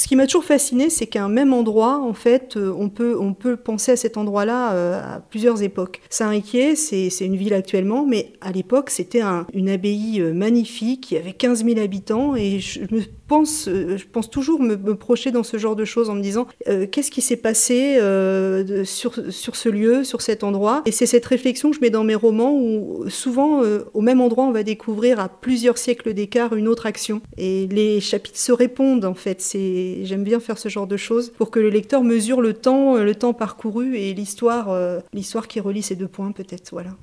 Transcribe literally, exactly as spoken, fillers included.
Ce qui m'a toujours fasciné, c'est qu'à un même endroit, en fait, euh, on peut, on peut penser à cet endroit-là euh, à plusieurs époques. Saint-Riquier, c'est, c'est une ville actuellement, mais à l'époque, c'était un, une abbaye euh, magnifique, qui avait quinze mille habitants, et je me pense, euh, je pense toujours me, me projeter dans ce genre de choses en me disant euh, qu'est-ce qui s'est passé euh, de, sur, sur ce lieu, sur cet endroit. Et c'est cette réflexion que je mets dans mes romans où souvent, euh, au même endroit, on va découvrir à plusieurs siècles d'écart une autre action. Et les chapitres se répondent, en fait. C'est... J'aime bien faire ce genre de choses pour que le lecteur mesure le temps, le temps parcouru et l'histoire, euh, l'histoire qui relie ces deux points, peut-être. Voilà.